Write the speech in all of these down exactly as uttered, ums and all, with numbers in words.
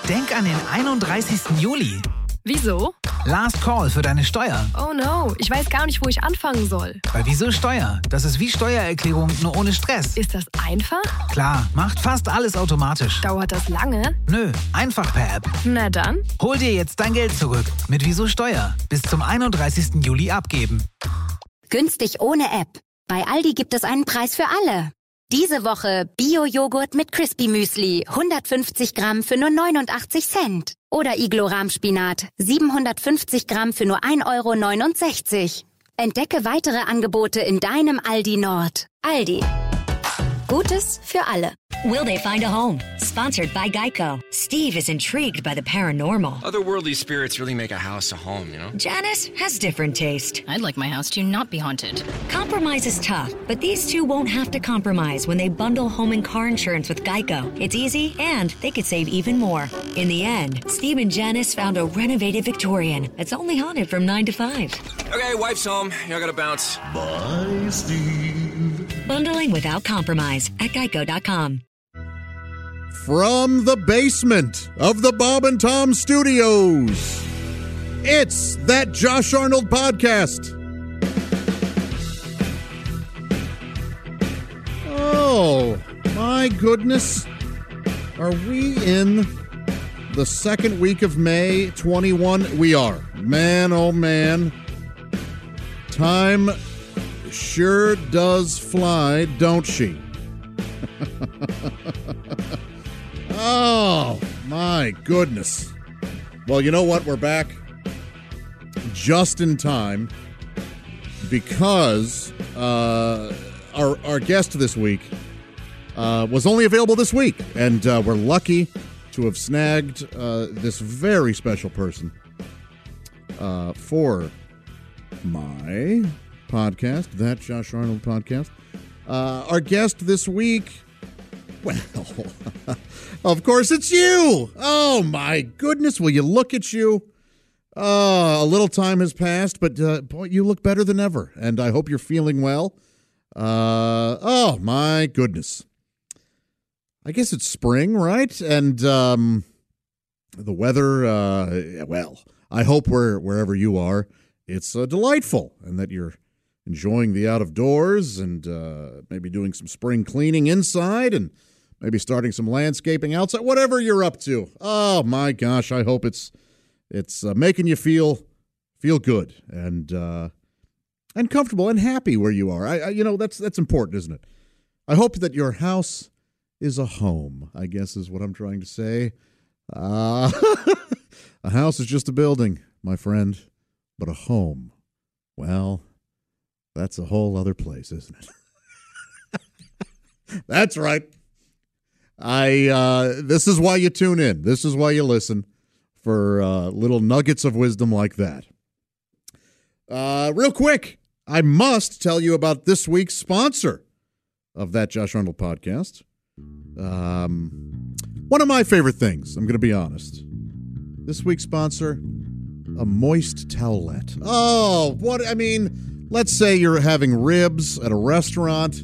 Denk an den einunddreißigsten Juli. Wieso? Last Call für deine Steuer. Oh no, ich weiß gar nicht, wo ich anfangen soll. Bei Wieso Steuer? Das ist wie Steuererklärung, nur ohne Stress. Ist das einfach? Klar, macht fast alles automatisch. Dauert das lange? Nö, einfach per App. Na dann. Hol dir jetzt dein Geld zurück. Mit Wieso Steuer. Bis zum einunddreißigsten Juli abgeben. Günstig ohne App. Bei Aldi gibt es einen Preis für alle. Diese Woche Bio-Joghurt mit Crispy Müsli, hundertfünfzig Gramm für nur neunundachtzig Cent. Oder Iglo-Rahmspinat, siebenhundertfünfzig Gramm für nur ein Euro neunundsechzig. Entdecke weitere Angebote in deinem Aldi Nord. Aldi. Gutes für alle. Will they find a home? Sponsored by Geico. Steve is intrigued by the paranormal. Otherworldly spirits really make a house a home, you know? Janice has different taste. I'd like my house to not be haunted. Compromise is tough, but these two won't have to compromise when they bundle home and car insurance with Geico. It's easy, and they could save even more. In the end, Steve and Janice found a renovated Victorian that's only haunted from nine to five. Okay, wife's home. Y'all gotta bounce. Bye, Steve. Bundling without compromise at geico dot com. From the basement of the Bob and Tom Studios, it's That Josh Arnold Podcast. Oh, my goodness. Are we in the second week of May twenty-one? We are. Man, oh man. Time sure does fly, don't she? Oh, my goodness. Well, you know what? We're back just in time because uh, our, our guest this week uh, was only available this week. And uh, we're lucky to have snagged uh, this very special person uh, for my podcast, That Josh Arnold Podcast. Uh, our guest this week, well, of course it's you. Oh, my goodness. Will you look at you? Uh, a little time has passed, but uh, boy, you look better than ever, and I hope you're feeling well. Uh, oh, my goodness. I guess it's spring, right? And um, the weather, uh, well, I hope where, wherever you are, it's uh, delightful, and that you're enjoying the out of doors and uh, maybe doing some spring cleaning inside and maybe starting some landscaping outside, whatever you're up to. Oh, my gosh, I hope it's it's uh, making you feel feel good and uh, and comfortable and happy where you are. I, I, you know, that's that's important, isn't it? I hope that your house is a home, I guess is what I'm trying to say. Uh, a house is just a building, my friend, but a home, well, that's a whole other place, isn't it? That's right. I. Uh, this is why you tune in. This is why you listen for uh, little nuggets of wisdom like that. Uh, real quick, I must tell you about this week's sponsor of That Josh Arnold Podcast. Um, one of my favorite things, I'm going to be honest. This week's sponsor, a moist towelette. Oh, what, I mean... Let's say you're having ribs at a restaurant.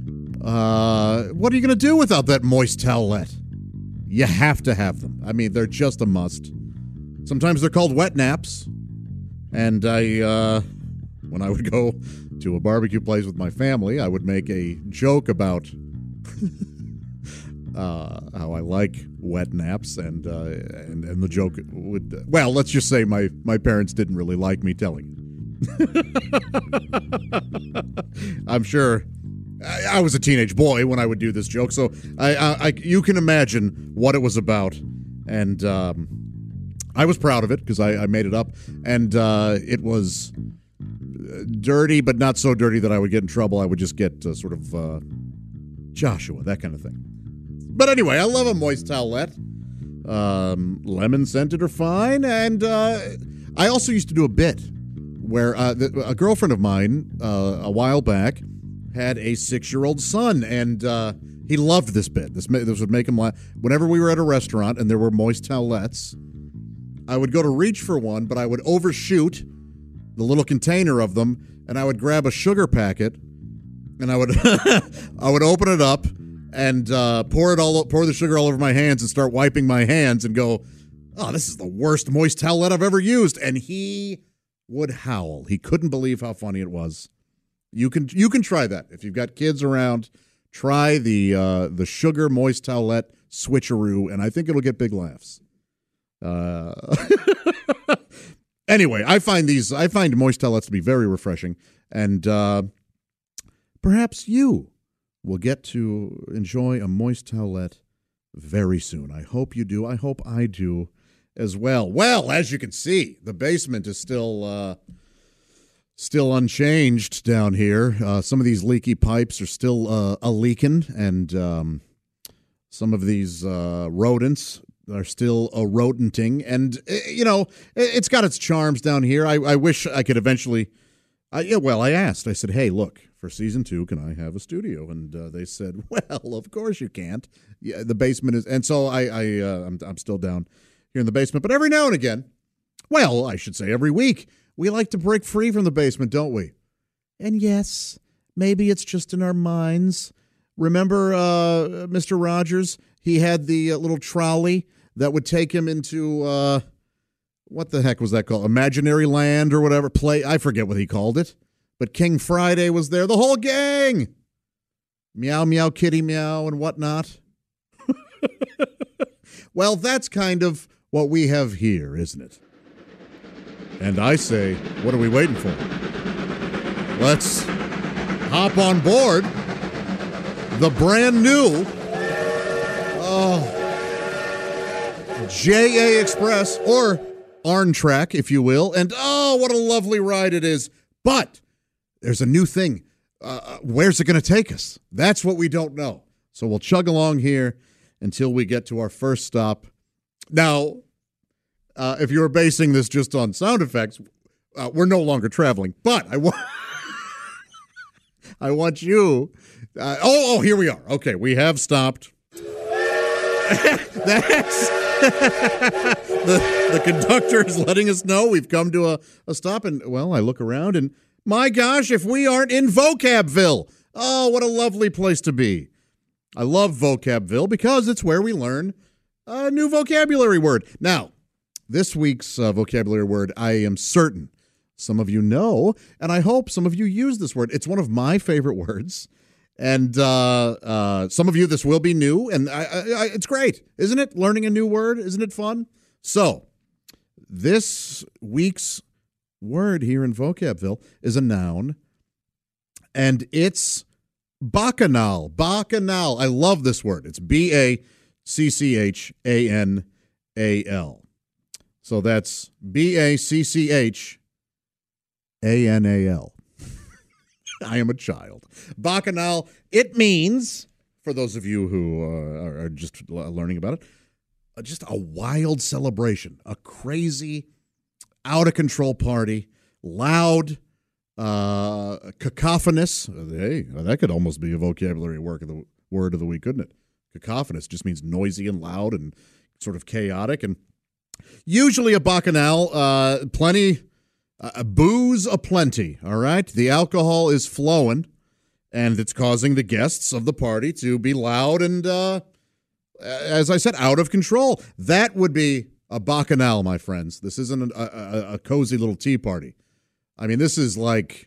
Uh, what are you going to do without that moist towelette? You have to have them. I mean, they're just a must. Sometimes they're called wet naps. And I, uh, when I would go to a barbecue place with my family, I would make a joke about uh, how I like wet naps. And, uh, and and the joke would, well, let's just say my, my parents didn't really like me telling it. I'm sure I, I was a teenage boy when I would do this joke, so I, I, I you can imagine what it was about, and um, I was proud of it because I, I made it up, and uh, it was dirty, but not so dirty that I would get in trouble. I would just get uh, sort of uh, Joshua, that kind of thing. But anyway, I love a moist towelette. Um, lemon scented are fine, and uh, I also used to do a bit where uh, the, a girlfriend of mine uh, a while back had a six-year-old son, and uh, he loved this bit. This, this would make him laugh. Whenever we were at a restaurant and there were moist towelettes, I would go to reach for one, but I would overshoot the little container of them, and I would grab a sugar packet, and I would I would open it up, and uh, pour it all, pour the sugar all over my hands and start wiping my hands and go, oh, this is the worst moist towelette I've ever used. And he would howl. He couldn't believe how funny it was. You can you can try that. If you've got kids around, try the uh, the sugar moist towelette switcheroo, and I think it'll get big laughs. Uh, anyway, I find these I find moist towelettes to be very refreshing, and uh, perhaps you will get to enjoy a moist towelette very soon. I hope you do. I hope I do as well. Well, as you can see, the basement is still uh, still unchanged down here. Uh, some of these leaky pipes are still uh, a leaking, and um, some of these uh, rodents are still a rodenting. And you know, it's got its charms down here. I, I wish I could eventually. I, yeah, well, I asked. I said, "Hey, look, for season two, can I have a studio?" And uh, they said, "Well, of course you can't. Yeah, the basement is." And so I, I, uh, I'm, I'm still down here in the basement. But every now and again, well, I should say every week, we like to break free from the basement, don't we? And yes, maybe it's just in our minds. Remember, uh, Mister Rogers? He had the uh, little trolley that would take him into uh, what the heck was that called? Imaginary Land or whatever. Play. I forget what he called it. But King Friday was there. The whole gang. Meow, meow, kitty, meow, and whatnot. Well, that's kind of what we have here, isn't it? And I say, what are we waiting for? Let's hop on board the brand new uh, J A Express, or Arntrack, if you will. And oh, what a lovely ride it is. But there's a new thing. Uh, where's it going to take us? That's what we don't know. So we'll chug along here until we get to our first stop. Now, uh, if you're basing this just on sound effects, uh, we're no longer traveling. But I want, I want you. Uh, oh, oh, here we are. Okay, we have stopped. That's the the conductor is letting us know we've come to a, a stop. And well, I look around and my gosh, if we aren't in Vocabville. Oh, what a lovely place to be. I love Vocabville because it's where we learn a new vocabulary word. Now, this week's uh, vocabulary word, I am certain some of you know, and I hope some of you use this word. It's one of my favorite words, and uh, uh, some of you, this will be new, and I, I, I, it's great, isn't it? Learning a new word, isn't it fun? So, this week's word here in Vocabville is a noun, and it's bacchanal. Bacchanal. I love this word. It's B A C C H A N A L. So that's B A C C H A N A L. I am a child. Bacchanal. It means, for those of you who uh, are just learning about it, uh, just a wild celebration, a crazy, out-of-control party, loud, uh, cacophonous. Hey, that could almost be a vocabulary word of the word of the week, couldn't it? Cacophonous just means noisy and loud and sort of chaotic. And usually a bacchanal, uh, plenty, uh, booze aplenty, all right? The alcohol is flowing, and it's causing the guests of the party to be loud and, uh, as I said, out of control. That would be a bacchanal, my friends. This isn't a, a, a cozy little tea party. I mean, this is like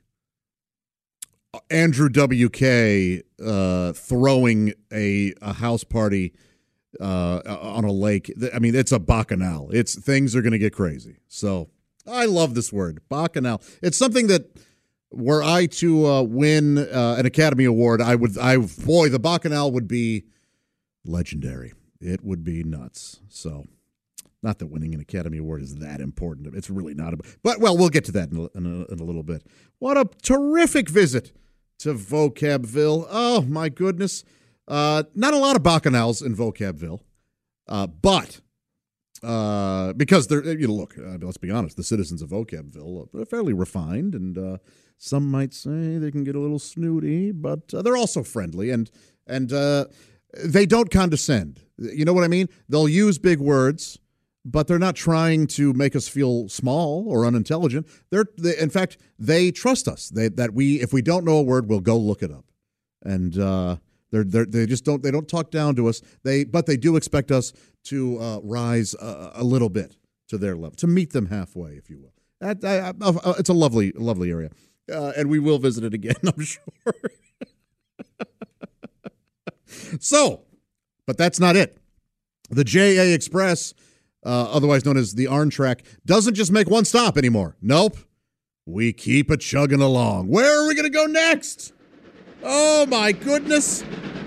Andrew W K uh, throwing a, a house party uh, on a lake. I mean, it's a bacchanal. It's things are going to get crazy. So I love this word, bacchanal. It's something that were I to uh, win uh, an Academy Award, I would. I boy, the bacchanal would be legendary. It would be nuts. So. Not that winning an Academy Award is that important. It's really not. But, well, we'll get to that in a, in a, in a little bit. What a terrific visit to Vocabville. Oh, my goodness. Uh, not a lot of bacchanals in Vocabville. Uh, but, uh, because they're, you know, look, uh, let's be honest, the citizens of Vocabville are fairly refined, and uh, some might say they can get a little snooty, but uh, they're also friendly, and, and uh, they don't condescend. You know what I mean? They'll use big words, but they're not trying to make us feel small or unintelligent. They're, they, in fact, they trust us. They, that we, if we don't know a word, we'll go look it up. And uh, They're, they're they just don't they don't talk down to us. They but they do expect us to uh, rise a, a little bit to their level, to meet them halfway, if you will. That, I, I, it's a lovely lovely area, uh, and we will visit it again, I'm sure. So, but that's not it. The J A Express, uh, otherwise known as the Arn Track, doesn't just make one stop anymore. Nope. We keep it chugging along. Where are we going to go next? Oh, my goodness.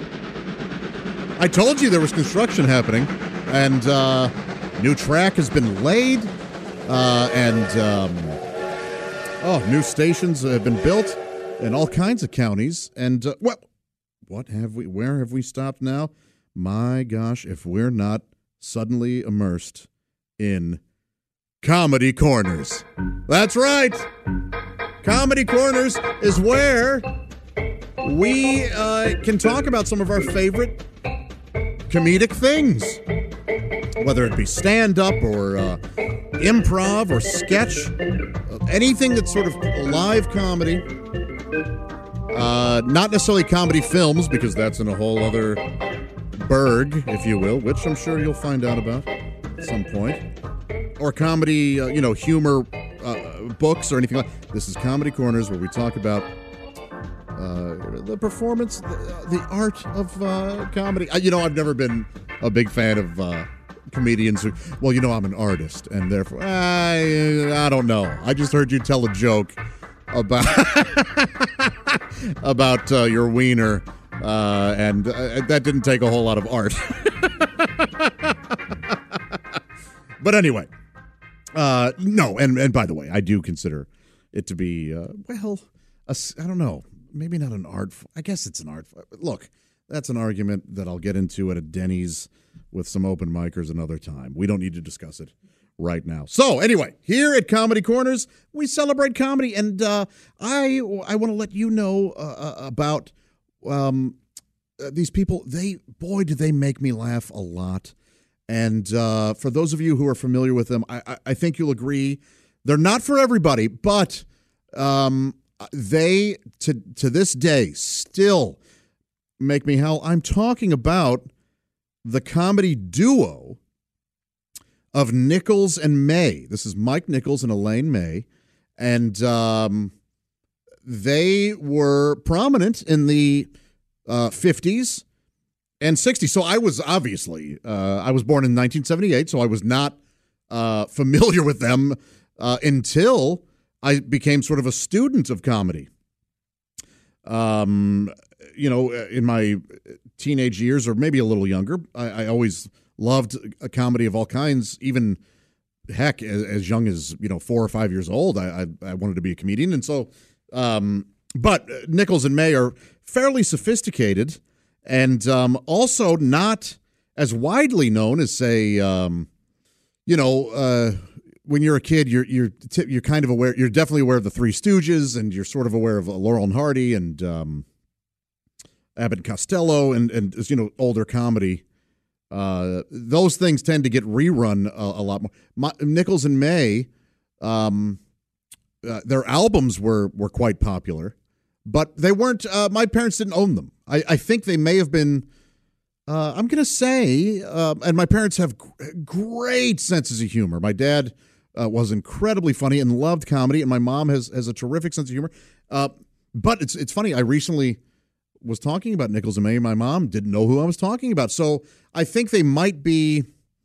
I told you there was construction happening, and uh, new track has been laid, uh, and um, oh, new stations have been built in all kinds of counties. And uh, what, what have we, where have we stopped now? My gosh, if we're not suddenly immersed in Comedy Corners. That's right. Comedy Corners is where we uh, can talk about some of our favorite comedic things, whether it be stand-up or uh, improv or sketch, uh, anything that's sort of live comedy. Uh, not necessarily comedy films, because that's in a whole other burg, if you will, which I'm sure you'll find out about at some point. Or comedy, uh, you know, humor uh, books or anything like that. This is Comedy Corners, where we talk about uh, the performance, the, the art of uh, comedy. I, you know, I've never been a big fan of uh, comedians who, well, you know, I'm an artist, and therefore, I, I don't know. I just heard you tell a joke about, about uh, your wiener, uh, and uh, that didn't take a whole lot of art. But anyway. Uh, no, and, and by the way, I do consider it to be, uh, well, a, I don't know, maybe not an art. I guess it's an art. Look, that's an argument that I'll get into at a Denny's with some open micers another time. We don't need to discuss it right now. So anyway, here at Comedy Corners, we celebrate comedy, and uh, I I want to let you know uh, about um, these people. They, boy, do they make me laugh a lot. And uh, for those of you who are familiar with them, I, I, I think you'll agree they're not for everybody, but um, they, to to this day, still make me howl. I'm talking about the comedy duo of Nichols and May. This is Mike Nichols and Elaine May, and um, they were prominent in the uh, fifties. And sixty. So I was obviously, uh, I was born in nineteen seventy-eight, so I was not uh, familiar with them uh, until I became sort of a student of comedy. Um, you know, in my teenage years, or maybe a little younger, I, I always loved a comedy of all kinds. Even, heck, as, as young as, you know, four or five years old, I, I, I wanted to be a comedian. And so, um, but Nichols and May are fairly sophisticated, and um, also not as widely known as, say, um, you know, uh, when you're a kid, you're you're t- you're kind of aware. You're definitely aware of the Three Stooges, and you're sort of aware of uh, Laurel and Hardy and um, Abbott and Costello, and and you know, older comedy. Uh, those things tend to get rerun a, a lot more. My, Nichols and May, um, uh, their albums were were quite popular, but they weren't. Uh, my parents didn't own them. I, I think they may have been, uh, I'm going to say, uh, and my parents have g- great senses of humor. My dad uh, was incredibly funny and loved comedy, and my mom has has a terrific sense of humor. Uh, but it's it's funny, I recently was talking about Nichols and May, and my mom didn't know who I was talking about. So I think they might be,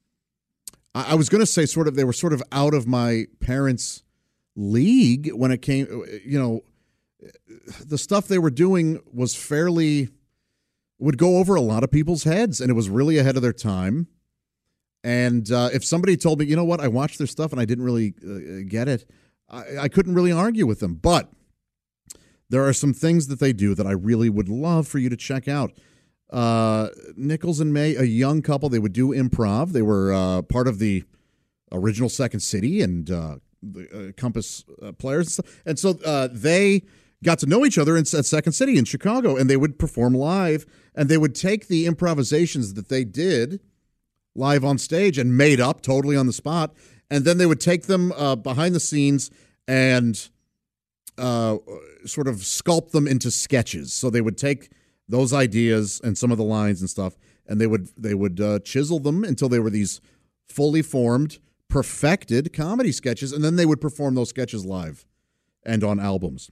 I, I was going to say sort of, they were sort of out of my parents' league when it came, you know, the stuff they were doing was fairly, would go over a lot of people's heads, and it was really ahead of their time. And uh, if somebody told me, you know what, I watched their stuff and I didn't really uh, get it, I, I couldn't really argue with them. But there are some things that they do that I really would love for you to check out. Uh, Nichols and May, a young couple, they would do improv. They were uh, part of the original Second City and uh, the uh, Compass uh, Players and stuff. And so uh, they got to know each other in, at Second City in Chicago, and they would perform live, and they would take the improvisations that they did live on stage and made up totally on the spot, and then they would take them uh, behind the scenes and uh, sort of sculpt them into sketches. So they would take those ideas and some of the lines and stuff, and they would they would uh, chisel them until they were these fully formed, perfected comedy sketches, and then they would perform those sketches live and on albums.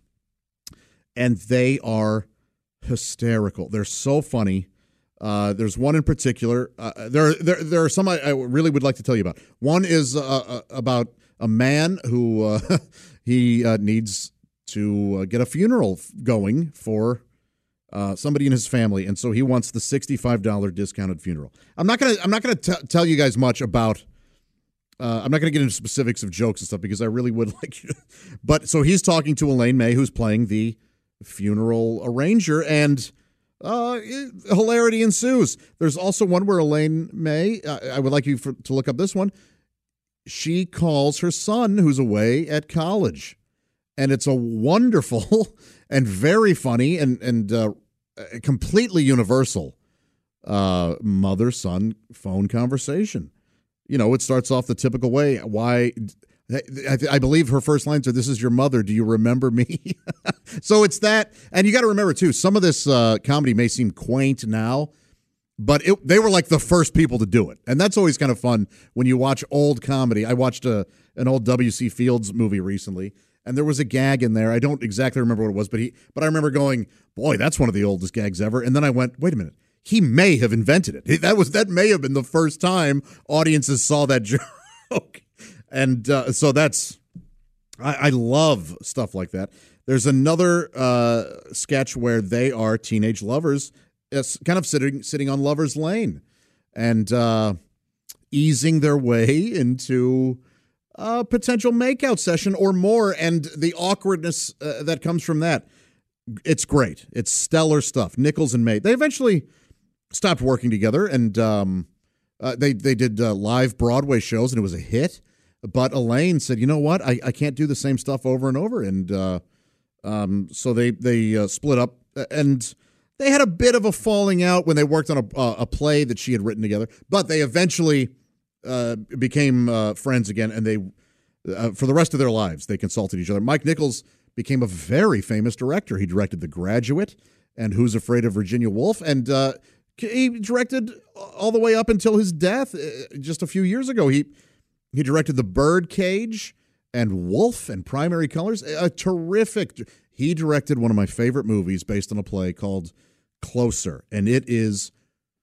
And they are hysterical. They're so funny. Uh, there's one in particular. Uh, there, there, there are some I, I really would like to tell you about. One is uh, uh, about a man who uh, he uh, needs to uh, get a funeral going for uh, somebody in his family, and so he wants the sixty-five dollars discounted funeral. I'm not gonna. I'm not gonna t- tell you guys much about. Uh, I'm not gonna get into specifics of jokes and stuff because I really would like you. To, but so he's talking to Elaine May, who's playing the funeral arranger, and uh, hilarity ensues. There's also one where Elaine May. Uh, I would like you for, to look up this one. She calls her son, who's away at college, and it's a wonderful and very funny and and uh, completely universal uh, mother-son phone conversation. You know, it starts off the typical way. Why? I, I believe her first lines are, "This is your mother. Do you remember me?" So it's that, and you got to remember too. Some of this uh, comedy may seem quaint now, but it, they were like the first people to do it, and that's always kind of fun when you watch old comedy. I watched a an old W C Fields movie recently, and there was a gag in there. I don't exactly remember what it was, but he, but I remember going, "Boy, that's one of the oldest gags ever." And then I went, "Wait a minute, he may have invented it. That was that may have been the first time audiences saw that joke." And uh, so that's, I, I love stuff like that. There's another uh, sketch where they are teenage lovers, it's kind of sitting sitting on Lover's Lane and uh, easing their way into a potential makeout session or more, and the awkwardness uh, that comes from that. It's great. It's stellar stuff. Nichols and May. They eventually stopped working together, and um, uh, they, they did uh, live Broadway shows, and it was a hit. But Elaine said, "You know what? I, I can't do the same stuff over and over." And uh, um, so they they uh, split up, and they had a bit of a falling out when they worked on a, uh, a play that she had written together. But they eventually uh, became uh, friends again, and they uh, for the rest of their lives they consulted each other. Mike Nichols became a very famous director. He directed The Graduate and Who's Afraid of Virginia Woolf, and uh, he directed all the way up until his death uh, just a few years ago. He He directed The Birdcage and Wolf and Primary Colors. A terrific. He directed one of my favorite movies based on a play called Closer, and it is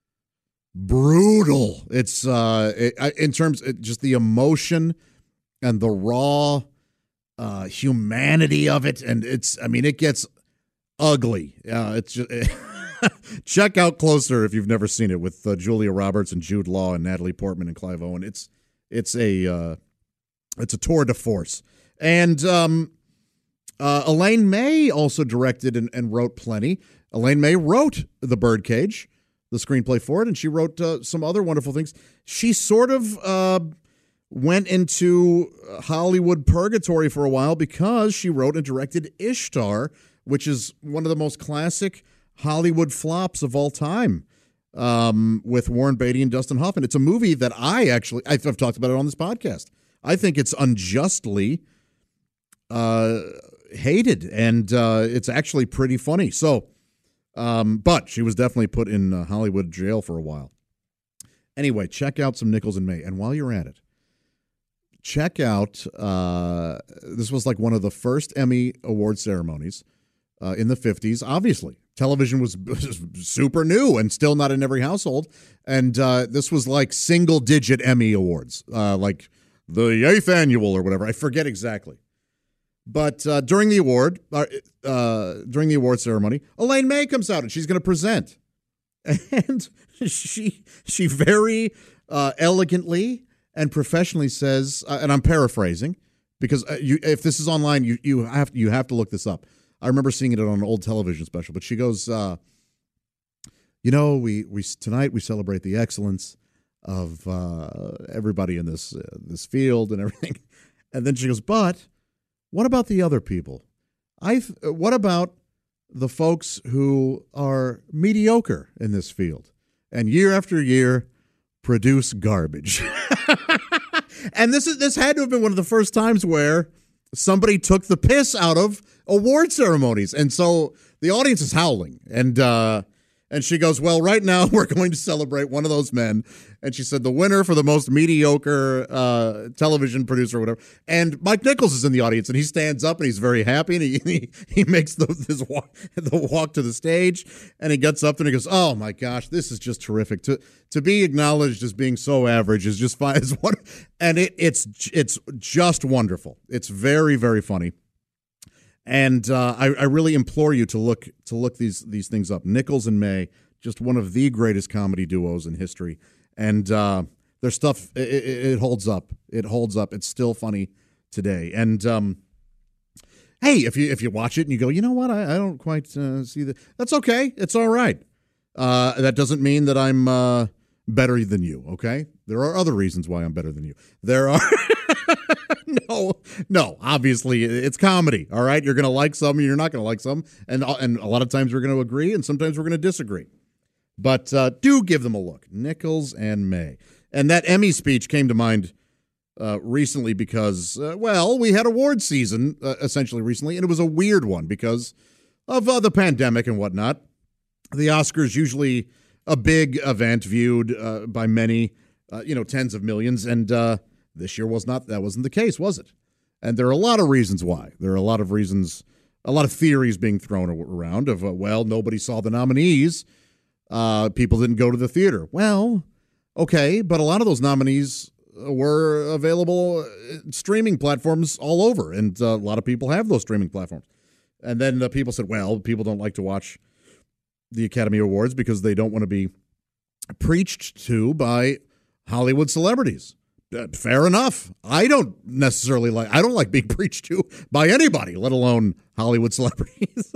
brutal. It's uh, it, in terms of just the emotion and the raw uh, humanity of it, and it's. I mean, it gets ugly. Uh, it's just. It, check out Closer if you've never seen it, with uh, Julia Roberts and Jude Law and Natalie Portman and Clive Owen. It's It's a uh, it's a tour de force. And um, uh, Elaine May also directed and, and wrote plenty. Elaine May wrote The Birdcage, the screenplay for it, and she wrote uh, some other wonderful things. She sort of uh, went into Hollywood purgatory for a while because she wrote and directed Ishtar, which is one of the most classic Hollywood flops of all time. Um, with Warren Beatty and Dustin Hoffman. It's a movie that I actually, I've, I've talked about it on this podcast. I think it's unjustly uh, hated, and uh, it's actually pretty funny. So, um, but she was definitely put in uh, Hollywood jail for a while. Anyway, check out some Nichols and May. And while you're at it, check out, uh, this was like one of the first Emmy Award ceremonies uh, in the fifties, obviously. Television was super new and still not in every household. And uh, this was like single-digit Emmy Awards, uh, like the eighth annual or whatever. I forget exactly. But uh, during the award, uh, uh, during the award ceremony, Elaine May comes out and she's going to present. And she she very uh, elegantly and professionally says, uh, and I'm paraphrasing, because uh, you, if this is online, you you have you have to look this up. I remember seeing it on an old television special, but she goes, uh, you know, we we tonight we celebrate the excellence of uh, everybody in this uh, this field and everything, and then she goes, but what about the other people? I what about the folks who are mediocre in this field and year after year produce garbage? And this is this had to have been one of the first times where somebody took the piss out of award ceremonies. And so the audience is howling. And uh, And she goes, well, right now we're going to celebrate one of those men. And she said, the winner for the most mediocre uh, television producer or whatever. And Mike Nichols is in the audience, and he stands up, and he's very happy, and he he, he makes the, his walk, the walk to the stage, and he gets up there and he goes, oh, my gosh, this is just terrific. To to be acknowledged as being so average is just fine. It's one, and it, it's it's just wonderful. It's very, very funny. And uh, I, I really implore you to look to look these these things up. Nichols and May, just one of the greatest comedy duos in history, and uh, their stuff it, it, it holds up. It holds up. It's still funny today. And um, hey, if you if you watch it and you go, you know what, I, I don't quite uh, see that. That's okay. It's all right. Uh, that doesn't mean that I'm uh, better than you. Okay, there are other reasons why I'm better than you. There are. No, no. Obviously, it's comedy. All right, you're going to like some, you're not going to like some, and and a lot of times we're going to agree, and sometimes we're going to disagree. But uh, do give them a look, Nichols and May. And that Emmy speech came to mind uh, recently because, uh, well, we had award season uh, essentially recently, and it was a weird one because of uh, the pandemic and whatnot. The Oscars usually a big event viewed uh, by many, uh, you know, tens of millions, and. Uh, This year was not, that wasn't the case, was it? And there are a lot of reasons why. There are a lot of reasons, a lot of theories being thrown around of, uh, well, nobody saw the nominees. Uh, people didn't go to the theater. Well, okay, but a lot of those nominees were available at streaming platforms all over, and uh, a lot of people have those streaming platforms. And then uh, people said, well, people don't like to watch the Academy Awards because they don't want to be preached to by Hollywood celebrities. Uh, fair enough. I don't necessarily like, I don't like being preached to by anybody, let alone Hollywood celebrities.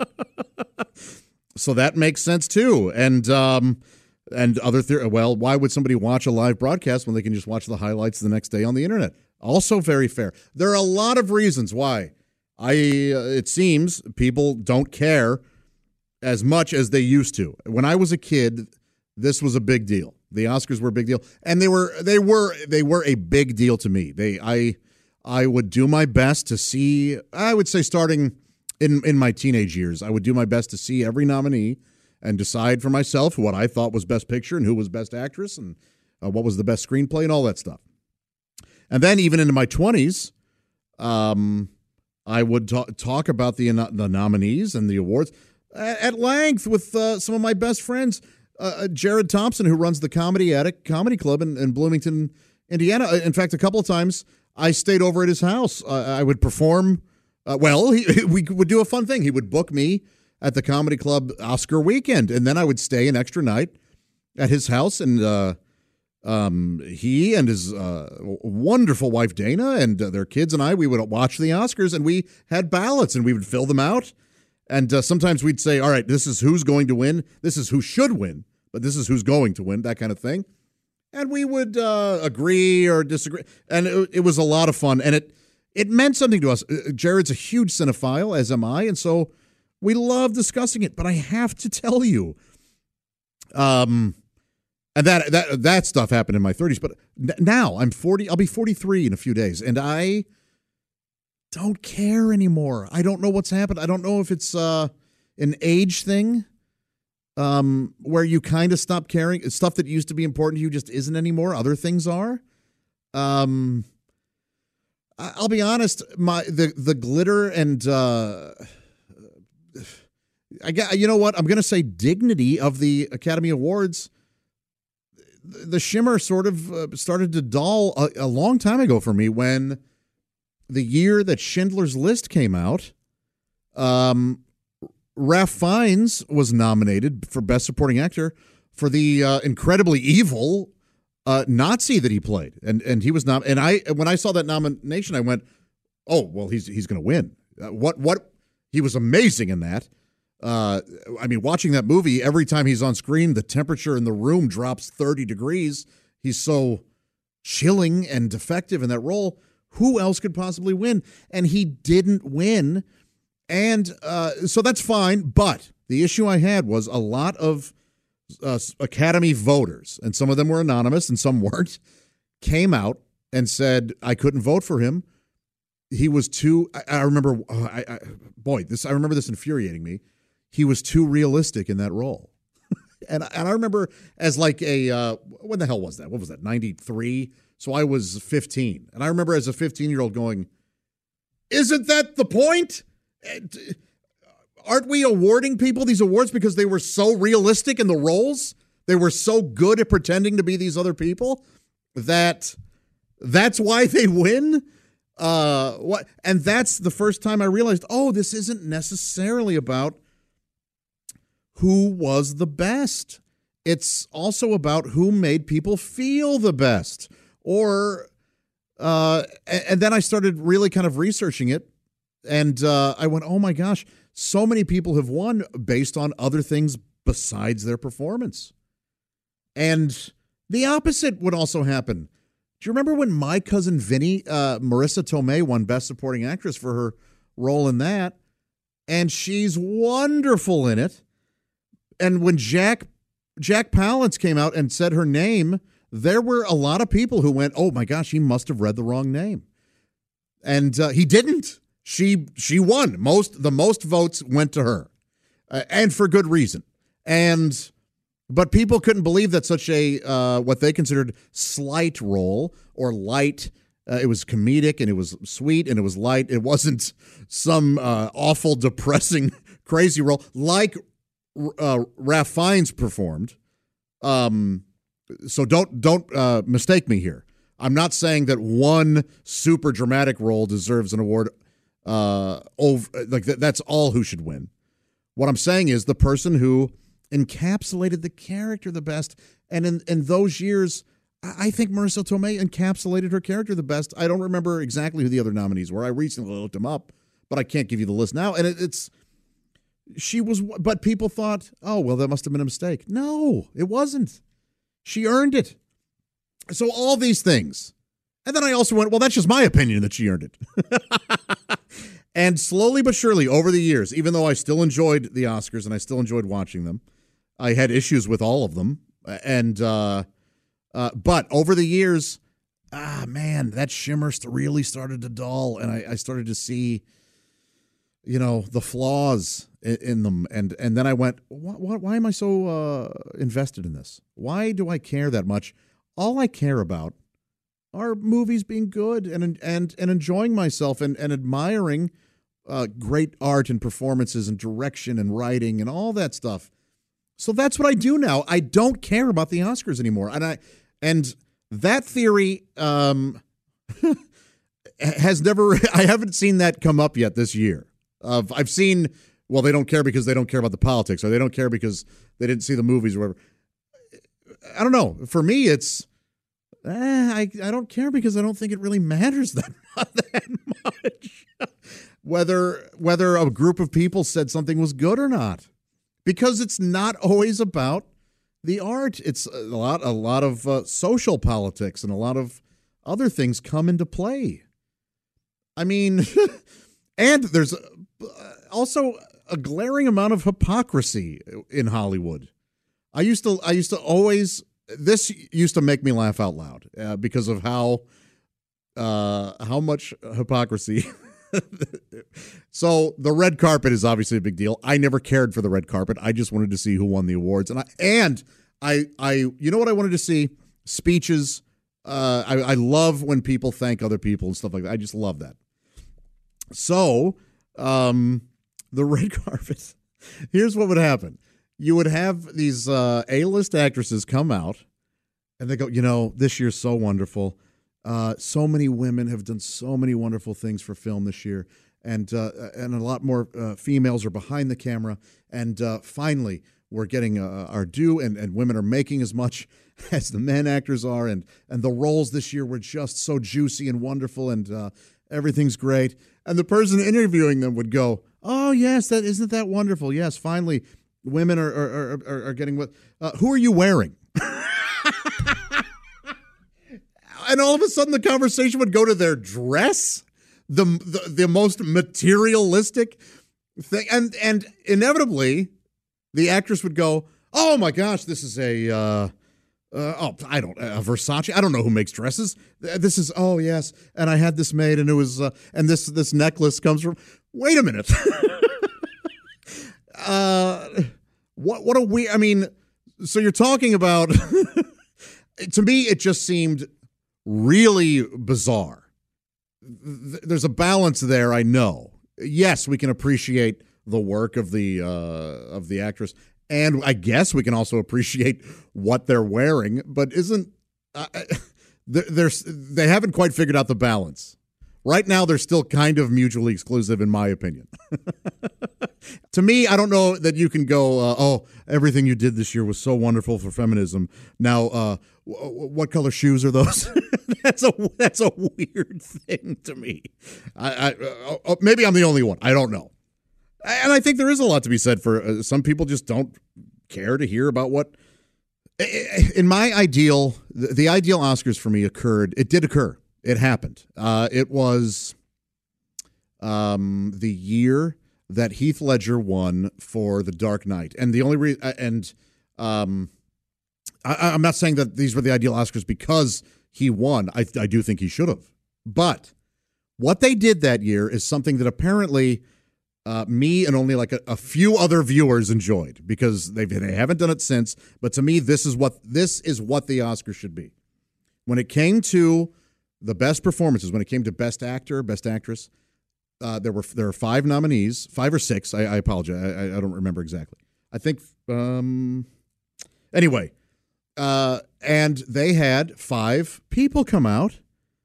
So that makes sense too. And, um, and other, the- well, why would somebody watch a live broadcast when they can just watch the highlights the next day on the internet? Also very fair. There are a lot of reasons why I, uh, it seems people don't care as much as they used to. When I was a kid, this was a big deal. The Oscars were a big deal, and they were they were they were a big deal to me. They I I would do my best to see. I would say starting in in my teenage years, I would do my best to see every nominee and decide for myself what I thought was Best Picture and who was Best Actress and uh, what was the best screenplay and all that stuff. And then even into my twenties, um, I would ta- talk about the the nominees and the awards at, at length with uh, some of my best friends. Uh, Jared Thompson, who runs the Comedy Attic Comedy Club in, in Bloomington, Indiana. In fact, a couple of times I stayed over at his house. Uh, I would perform. Uh, well, he, we would do a fun thing. He would book me at the Comedy Club Oscar weekend, and then I would stay an extra night at his house. And uh, um, he and his uh, wonderful wife Dana and uh, their kids and I, we would watch the Oscars, and we had ballots, and we would fill them out. And uh, sometimes we'd say, all right, this is who's going to win. This is who should win, but this is who's going to win, that kind of thing. And we would uh, agree or disagree. And it, it was a lot of fun. And it it meant something to us. Jared's a huge cinephile, as am I. And so we love discussing it. But I have to tell you, um, and that that that stuff happened in my thirties. But now I'm forty. I'll be forty-three in a few days. And I don't care anymore. I don't know what's happened. I don't know if it's uh, an age thing um, where you kind of stop caring. Stuff that used to be important to you just isn't anymore. Other things are. Um, I'll be honest. My the the glitter and uh, I got, you know what? I'm going to say dignity of the Academy Awards. The shimmer sort of uh, started to dull a, a long time ago for me when. The year that Schindler's List came out, um, Ralph Fiennes was nominated for Best Supporting Actor for the uh, incredibly evil uh, Nazi that he played, and and he was nom- And I when I saw that nomination, I went, "Oh, well, he's he's going to win." Uh, what what he was amazing in that. Uh, I mean, watching that movie, every time he's on screen, the temperature in the room drops thirty degrees. He's so chilling and defective in that role. Who else could possibly win? And he didn't win. And uh, so that's fine. But the issue I had was a lot of uh, Academy voters, and some of them were anonymous and some weren't, came out and said, I couldn't vote for him. He was too, I, I remember, uh, I, I, boy, this I remember this infuriating me. He was too realistic in that role. And, and I remember as like a, uh, when the hell was that? What was that, ninety-three? So I was fifteen. And I remember as a fifteen-year-old going, isn't that the point? Aren't we awarding people these awards because they were so realistic in the roles? They were so good at pretending to be these other people that that's why they win? Uh, what? And that's the first time I realized, oh, this isn't necessarily about who was the best. It's also about who made people feel the best. Or, uh, and then I started really kind of researching it, and uh, I went, oh my gosh, so many people have won based on other things besides their performance. And the opposite would also happen. Do you remember when My Cousin Vinny, uh, Marissa Tomei won Best Supporting Actress for her role in that? And she's wonderful in it. And when Jack Jack Palance came out and said her name, there were a lot of people who went, oh my gosh, he must have read the wrong name. And uh, he didn't. She she won. Most the most votes went to her, uh, and for good reason. And but people couldn't believe that such a uh, what they considered slight role or light. Uh, it was comedic and it was sweet and it was light. It wasn't some uh, awful, depressing, crazy role like uh, Ralph Fiennes performed. Um, so don't don't uh, mistake me here. I'm not saying that one super dramatic role deserves an award. Uh, over, like th- that's all who should win. What I'm saying is the person who encapsulated the character the best. And in, in those years, I think Marissa Tomei encapsulated her character the best. I don't remember exactly who the other nominees were. I recently looked them up, but I can't give you the list now. And it, it's, she was, but people thought, oh, well, that must have been a mistake. No, it wasn't. She earned it. So all these things. And then I also went, well, that's just my opinion that she earned it. And slowly but surely over the years, even though I still enjoyed the Oscars and I still enjoyed watching them, I had issues with all of them. And, uh, uh, but over the years, ah, man, that shimmer really started to dull. And I, I started to see, you know, the flaws in, in them. And, and then I went, why, why am I so uh, invested in this? Why do I care that much? All I care about are movies being good and and and enjoying myself and, and admiring uh, great art and performances and direction and writing and all that stuff. So that's what I do now. I don't care about the Oscars anymore. And I and that theory um, has never – I haven't seen that come up yet this year. Uh, I've seen, well, they don't care because they don't care about the politics, or they don't care because they didn't see the movies or whatever. I don't know. For me, it's – Eh, I, I don't care because I don't think it really matters that, that much. whether whether a group of people said something was good or not. Because it's not always about the art. It's a lot a lot of uh, social politics and a lot of other things come into play. I mean, and there's also a glaring amount of hypocrisy in Hollywood. I used to I used to always This used to make me laugh out loud uh, because of how uh, how much hypocrisy. So the red carpet is obviously a big deal. I never cared for the red carpet. I just wanted to see who won the awards, and I and I I you know what I wanted to see? Speeches. Uh, I, I love when people thank other people and stuff like that. I just love that. So um, the red carpet. Here's what would happen. You would have these uh, A-list actresses come out, and they go, you know, this year's so wonderful. Uh, so many women have done so many wonderful things for film this year, and uh, and a lot more uh, females are behind the camera. And uh, finally, we're getting uh, our due, and, and women are making as much as the men actors are, and and the roles this year were just so juicy and wonderful, and uh, everything's great. And the person interviewing them would go, oh, yes, that isn't that wonderful? Yes, finally. Women are are are, are getting what? Uh, who are you wearing? And all of a sudden, the conversation would go to their dress, the the, the most materialistic thing, and and inevitably, the actress would go, "Oh my gosh, this is a uh, uh, oh I don't a Versace. I don't know who makes dresses. This is oh yes, and I had this made, and it was uh, and this this necklace comes from. Wait a minute." Uh, what what a weird. I mean, So you're talking about, to me, it just seemed really bizarre. There's a balance there, I know. Yes, we can appreciate the work of the uh, of the actress, and I guess we can also appreciate what they're wearing. But isn't uh, there's they haven't quite figured out the balance. Right now, they're still kind of mutually exclusive, in my opinion. To me, I don't know that you can go, uh, oh, everything you did this year was so wonderful for feminism. Now, uh, w- what color shoes are those? that's a that's a weird thing to me. I, I uh, uh, maybe I'm the only one. I don't know. And I think there is a lot to be said for uh, some people just don't care to hear about what. In my ideal, the, the ideal Oscars for me occurred. It did occur. It happened. Uh, it was um, the year that Heath Ledger won for The Dark Knight, and the only reason, and um, I, I'm not saying that these were the ideal Oscars because he won. I, I do think he should have, but what they did that year is something that apparently uh, me and only like a, a few other viewers enjoyed because they they haven't done it since. But to me, this is what this is what the Oscars should be. When it came to the best performances, when it came to best actor, best actress. Uh, there were there are five nominees, five or six. I, I apologize, I, I don't remember exactly. I think um, anyway, uh, and they had five people come out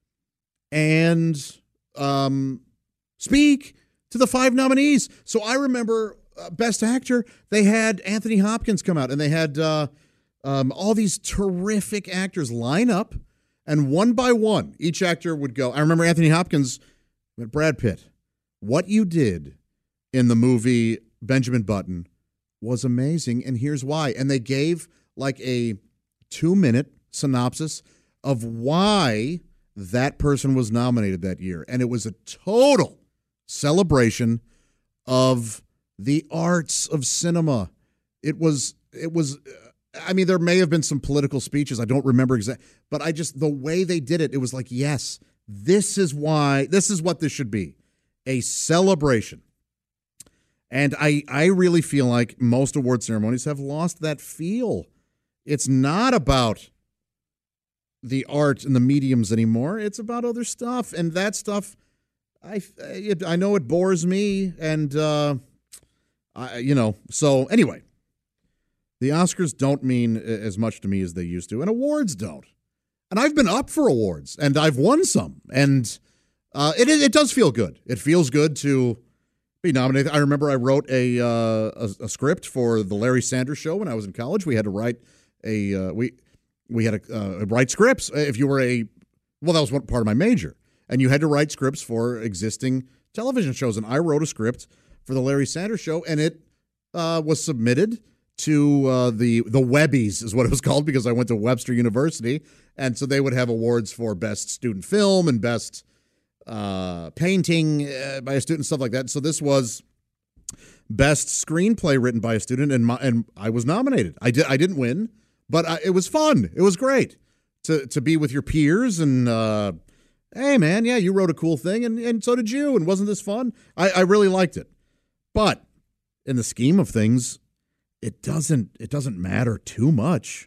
and um, speak to the five nominees. So I remember uh, best actor. They had Anthony Hopkins come out, and they had uh, um, all these terrific actors line up, and one by one, each actor would go. I remember Anthony Hopkins with Brad Pitt. What you did in the movie Benjamin Button was amazing, and here's why. And they gave like a two-minute synopsis of why that person was nominated that year. And it was a total celebration of the arts of cinema. It was, it was, I mean, there may have been some political speeches. I don't remember exactly, but I just, the way they did it, it was like, yes, this is why, this is what this should be. A celebration. And I, I really feel like most award ceremonies have lost that feel. It's not about the art and the mediums anymore. It's about other stuff. And that stuff, I, it, I know it bores me. And, uh, I, you know, so anyway, the Oscars don't mean as much to me as they used to. And awards don't. And I've been up for awards. And I've won some. And Uh, it it does feel good. It feels good to be nominated. I remember I wrote a uh, a, a script for the Larry Sanders Show when I was in college. We had to write a uh, we we had to uh, write scripts. If you were a well, that was one part of my major, and you had to write scripts for existing television shows. And I wrote a script for the Larry Sanders Show, and it uh, was submitted to uh, the the Webbies is what it was called because I went to Webster University, and so they would have awards for best student film and best Uh, painting uh, by a student, stuff like that. So this was best screenplay written by a student, and my, and I was nominated. I did. I didn't win, but I, it was fun. It was great to to be with your peers and uh, hey, man, yeah, you wrote a cool thing, and, and so did you. And wasn't this fun? I, I really liked it. But in the scheme of things, it doesn't it doesn't matter too much.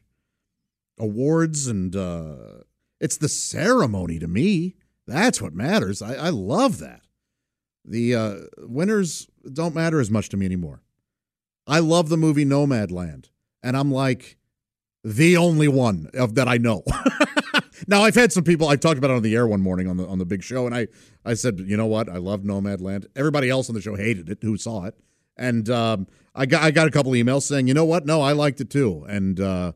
Awards and uh, it's the ceremony to me. That's what matters. I, I love that. The uh, winners don't matter as much to me anymore. I love the movie Nomadland, and I'm like the only one of that I know. Now, I've had some people, I've talked about it on the air one morning on the on the big show, and I, I said, you know what? I love Nomadland. Everybody else on the show hated it who saw it. And um, I got I got a couple emails saying, you know what? No, I liked it too. And uh,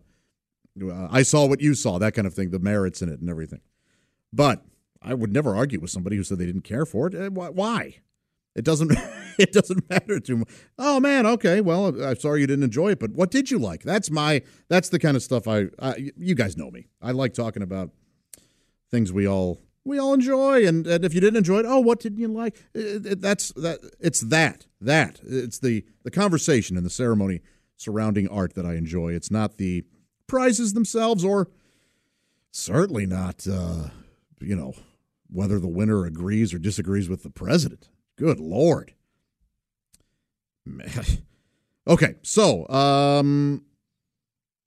I saw what you saw, that kind of thing, the merits in it and everything. But I would never argue with somebody who said they didn't care for it. Why? It doesn't it doesn't matter to me. Oh man, okay. Well, I'm sorry you didn't enjoy it, but what did you like? That's my that's the kind of stuff I, I you guys know me. I like talking about things we all we all enjoy, and, and if you didn't enjoy it, oh, what didn't you like? It, it, that's that. It's that that it's the the conversation and the ceremony surrounding art that I enjoy. It's not the prizes themselves, or certainly not, uh, you know, whether the winner agrees or disagrees with the president. Good Lord. Okay, so um,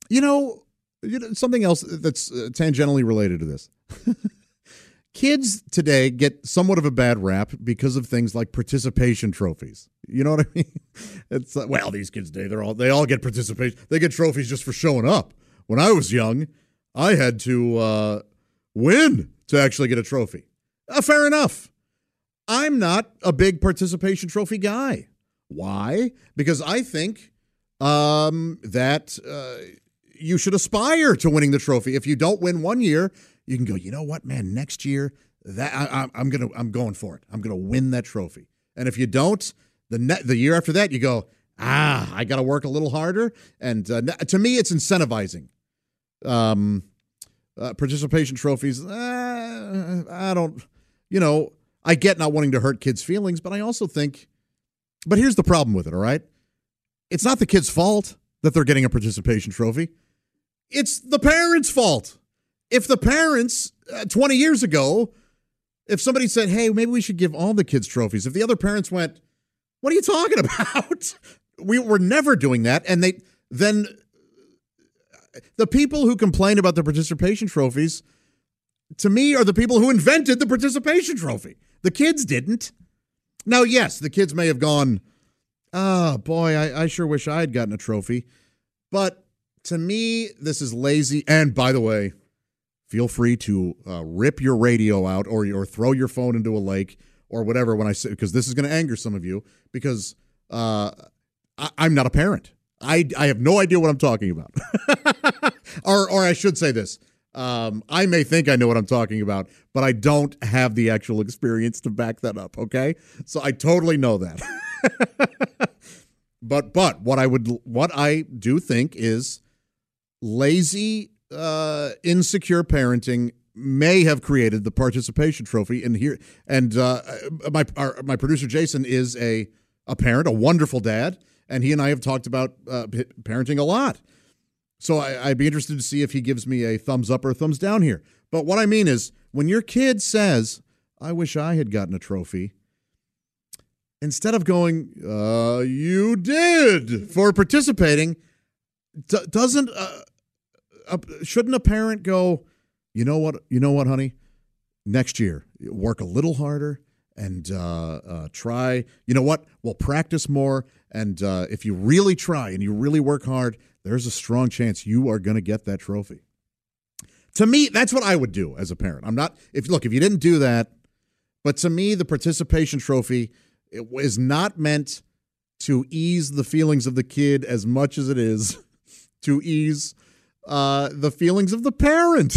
You know, you know something else that's uh, tangentially related to this. Kids today get somewhat of a bad rap because of things like participation trophies. You know what I mean? It's uh, well, these kids today, they're all they all get participation. They get trophies just for showing up. When I was young, I had to uh, win to actually get a trophy. Uh, fair enough. I'm not a big participation trophy guy. Why? Because I think um, that uh, you should aspire to winning the trophy. If you don't win one year, you can go, you know what, man, next year that I, I, I'm gonna I'm going for it. I'm gonna win that trophy. And if you don't, the ne- the year after that, you go, ah, I got to work a little harder. And uh, to me, it's incentivizing. Um, uh, participation trophies. Uh, I don't, you know, I get not wanting to hurt kids' feelings, but I also think. But here's the problem with it. All right, it's not the kid's fault that they're getting a participation trophy. It's the parents' fault. If the parents, uh, twenty years ago, if somebody said, hey, maybe we should give all the kids trophies, if the other parents went, what are you talking about? We were never doing that. And they then the people who complain about the participation trophies, to me, are the people who invented the participation trophy. The kids didn't. Now, yes, the kids may have gone, oh, boy, I, I sure wish I had gotten a trophy. But to me, this is lazy. And by the way, feel free to uh, rip your radio out or, or throw your phone into a lake or whatever when I say, because this is going to anger some of you, because uh, I, I'm not a parent. I, I have no idea what I'm talking about. or, or I should say this. Um, I may think I know what I'm talking about, but I don't have the actual experience to back that up, okay? So I totally know that. but but what I would what I do think is lazy, uh, insecure parenting may have created the participation trophy. And here and uh, my our, my producer Jason is a a parent, a wonderful dad, and he and I have talked about uh, parenting a lot. So I, I'd be interested to see if he gives me a thumbs up or a thumbs down here. But what I mean is, when your kid says, I wish I had gotten a trophy, instead of going, uh, you did for participating, d- doesn't, uh, uh, shouldn't a parent go, you know what, you know what, honey, next year, work a little harder and uh, uh, try, you know what, we'll practice more. And uh, if you really try and you really work hard, there's a strong chance you are going to get that trophy. To me, that's what I would do as a parent. I'm not, if look, if you didn't do that, but to me, the participation trophy is not meant to ease the feelings of the kid as much as it is to ease uh, the feelings of the parent.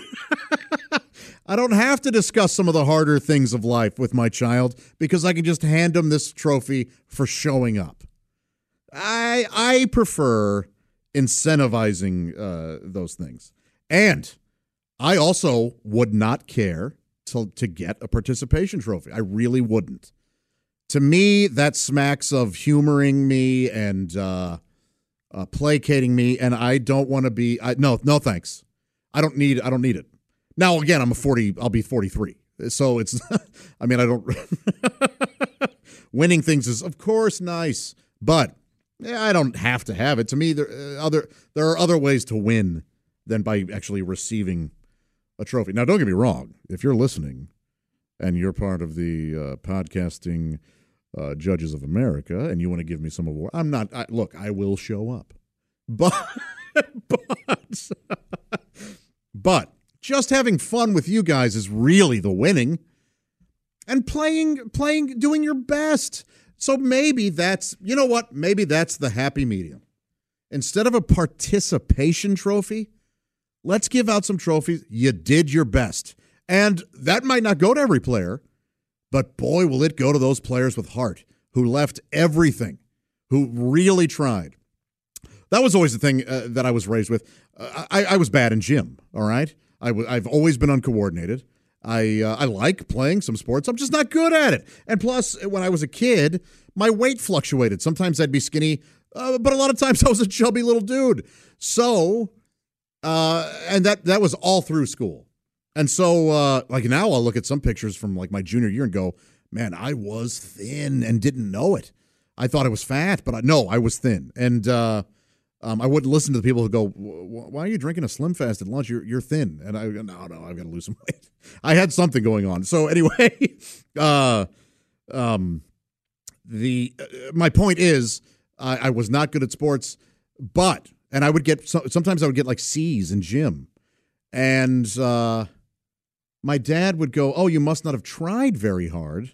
I don't have to discuss some of the harder things of life with my child because I can just hand them this trophy for showing up. I I prefer incentivizing uh, those things. And I also would not care to, to get a participation trophy. I really wouldn't. To me, that smacks of humoring me and uh, uh, placating me, and I don't want to be. I, no, no, thanks. I don't need. I don't need it. Now, again, I'm a forty. I'll be forty-three. So it's. I mean, I don't. Winning things is, of course, nice, but. Yeah, I don't have to have it. To me, there uh, other there are other ways to win than by actually receiving a trophy. Now, don't get me wrong. If you're listening and you're part of the uh, podcasting uh, judges of America and you want to give me some award, I'm not. I, look, I will show up, but but but just having fun with you guys is really the winning, and playing playing doing your best. So maybe that's, you know what, maybe that's the happy medium. Instead of a participation trophy, let's give out some trophies. You did your best. And that might not go to every player, but boy, will it go to those players with heart who left everything, who really tried. That was always the thing uh, that I was raised with. Uh, I, I was bad in gym, all right? I w- I've always been uncoordinated. I uh, I like playing some sports. I'm just not good at it. And plus, when I was a kid, my weight fluctuated. Sometimes I'd be skinny, uh, but a lot of times I was a chubby little dude. So, uh, and that that was all through school. And so, uh, like now I'll look at some pictures from like my junior year and go, man, I was thin and didn't know it. I thought I was fat, but I, no, I was thin. And uh, Um, I wouldn't listen to the people who go, why are you drinking a Slim Fast at lunch? You're you're thin. And I go, no, no, I've got to lose some weight. I had something going on. So anyway, uh, um, the uh, my point is I, I was not good at sports, but, and I would get, sometimes I would get like C's in gym. And uh, my dad would go, oh, you must not have tried very hard,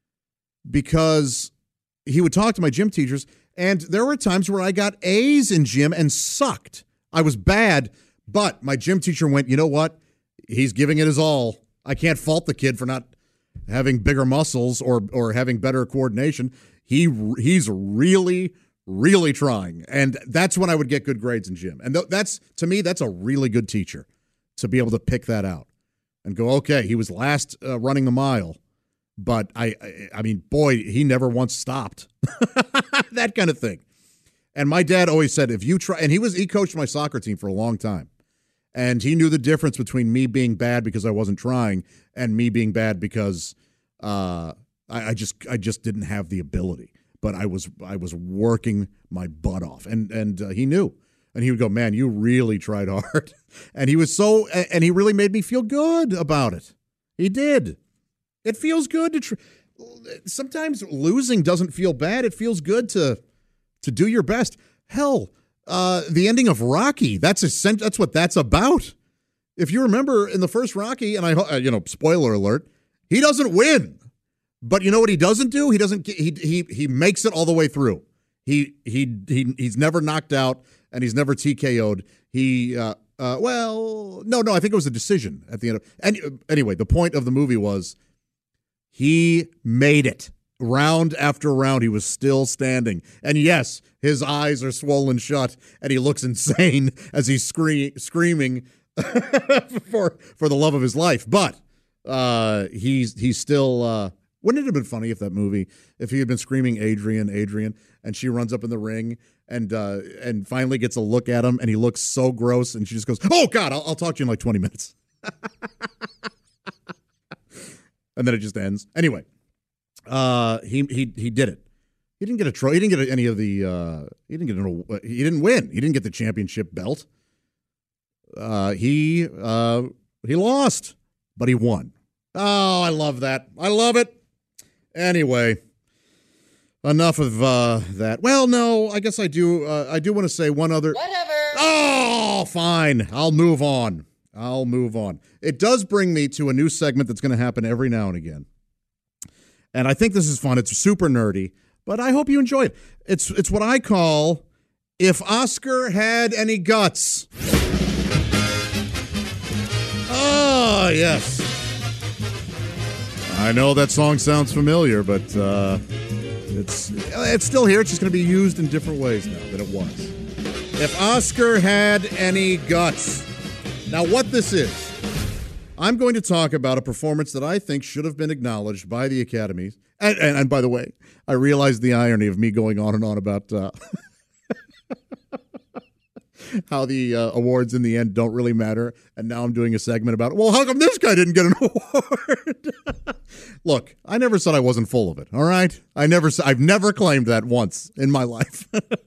because he would talk to my gym teachers. And there were times where I got A's in gym and sucked. I was bad, but my gym teacher went, you know what? He's giving it his all. I can't fault the kid for not having bigger muscles or or having better coordination. He he's really, really trying. And that's when I would get good grades in gym. And th- that's, to me, that's a really good teacher to be able to pick that out and go, okay, he was last uh, running the mile. But, I, I I mean, boy, he never once stopped. That kind of thing. And my dad always said, if you try, and he was he coached my soccer team for a long time. And he knew the difference between me being bad because I wasn't trying and me being bad because uh, I, I just I just didn't have the ability. But I was I was working my butt off. And, and uh, he knew. And he would go, man, you really tried hard. And he was so, and he really made me feel good about it. He did. It feels good to tr- sometimes losing doesn't feel bad. It feels good to to do your best. Hell, uh, the ending of Rocky, that's a, that's what that's about. If you remember in the first Rocky, and I uh, you know, spoiler alert, he doesn't win. But you know what he doesn't do? He doesn't get, he he he makes it all the way through. He he he he's never knocked out and he's never T K O'd. He uh, uh, well, no, no, I think it was a decision at the end of. And uh, anyway, the point of the movie was, he made it. Round after round, he was still standing. And yes, his eyes are swollen shut, and he looks insane as he's scree- screaming for for the love of his life. But uh, he's he's still. Uh, wouldn't it have been funny if that movie, if he had been screaming Adrian, Adrian, and she runs up in the ring and uh, and finally gets a look at him, and he looks so gross, and she just goes, "Oh God, I'll, I'll talk to you in like twenty minutes." And then it just ends. Anyway, uh, he he he did it. He didn't get a trophy. He didn't get any of the. Uh, he didn't get an. Uh, he didn't win. He didn't get the championship belt. Uh, he uh, he lost, but he won. Oh, I love that. I love it. Anyway, enough of uh, that. Well, no, I guess I do. Uh, I do want to say one other. Whatever. Oh, fine. I'll move on. I'll move on. It does bring me to a new segment that's going to happen every now and again. And I think this is fun. It's super nerdy, but I hope you enjoy it. It's it's what I call If Oscar Had Any Guts. Oh, yes. I know that song sounds familiar, but uh, it's it's still here. It's just going to be used in different ways now than it was. If Oscar Had Any Guts. Now, what this is, I'm going to talk about a performance that I think should have been acknowledged by the Academies. And, and, and by the way, I realize the irony of me going on and on about uh, how the uh, awards in the end don't really matter. And now I'm doing a segment about, well, how come this guy didn't get an award? Look, I never said I wasn't full of it, all right? I never, I've never claimed that once in my life.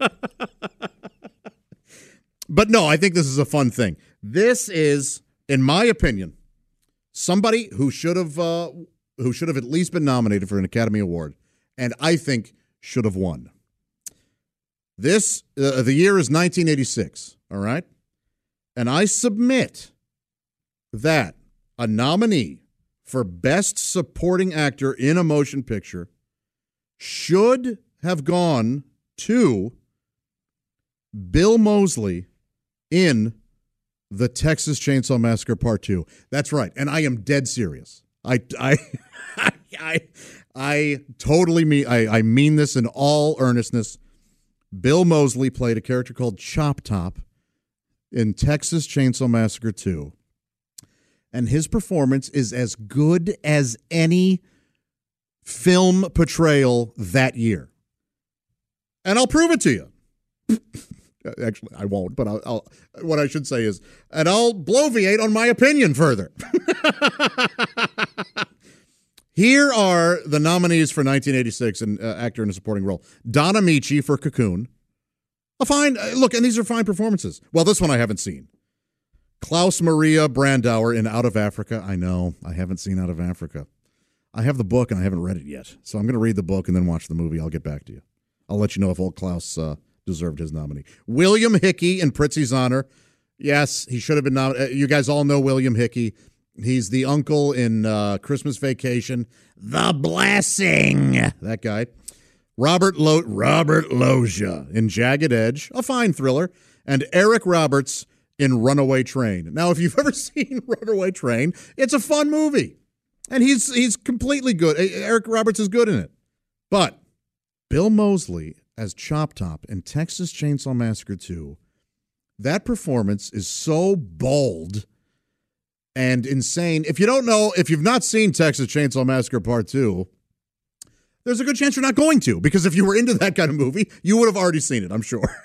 But no, I think this is a fun thing. This is, in my opinion, somebody who should have uh, who should have at least been nominated for an Academy Award, and I think should have won. This uh, the year is nineteen eighty-six. All right, and I submit that a nominee for Best Supporting Actor in a Motion Picture should have gone to Bill Moseley in The Texas Chainsaw Massacre Part Two. That's right, and I am dead serious. I, I, I, I totally mean. I, I mean this in all earnestness. Bill Moseley played a character called Chop Top in Texas Chainsaw Massacre Two, and his performance is as good as any film portrayal that year. And I'll prove it to you. Actually, I won't, but I'll, I'll, what I should say is, and I'll bloviate on my opinion further. Here are the nominees for nineteen eighty-six, and uh, actor in a supporting role. Don Amici for Cocoon. A fine, uh, look, and these are fine performances. Well, this one I haven't seen. Klaus Maria Brandauer in Out of Africa. I know, I haven't seen Out of Africa. I have the book and I haven't read it yet. So I'm going to read the book and then watch the movie. I'll get back to you. I'll let you know if old Klaus uh, deserved his nominee. William Hickey in Prizzi's honor. Yes, he should have been nominated. You guys all know William Hickey. He's the uncle in uh, Christmas Vacation. The Blessing. That guy. Robert Lo- Robert Loggia in Jagged Edge, a fine thriller, and Eric Roberts in Runaway Train. Now, if you've ever seen Runaway Train, it's a fun movie, and he's he's completely good. Eric Roberts is good in it. But Bill Moseley as Chop Top in Texas Chainsaw Massacre two, that performance is so bold and insane. If you don't know, if you've not seen Texas Chainsaw Massacre Part two, there's a good chance you're not going to, because if you were into that kind of movie, you would have already seen it, I'm sure.